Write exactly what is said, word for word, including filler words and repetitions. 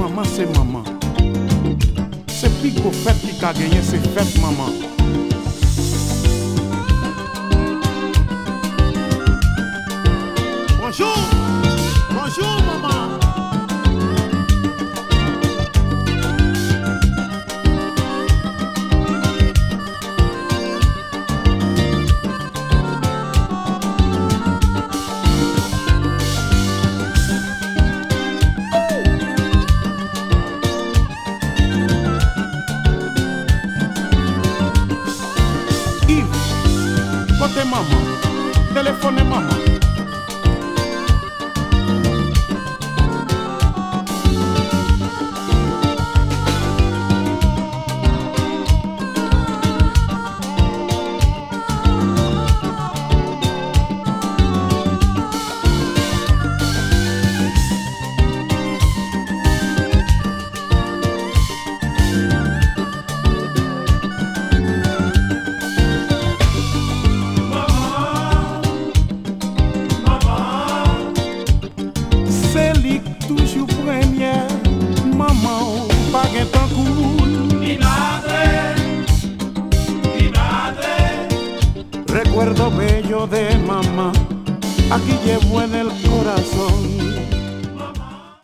maman c'est maman. C'est pico fête qui a gagné, c'est fête maman. Bonjour, bonjour maman. Côté maman, téléphonez maman. Toujours première, maman, pas gain tant cool. Mi madre, mi madre. Recuerdo bello de mamá, aquí llevo en el corazón.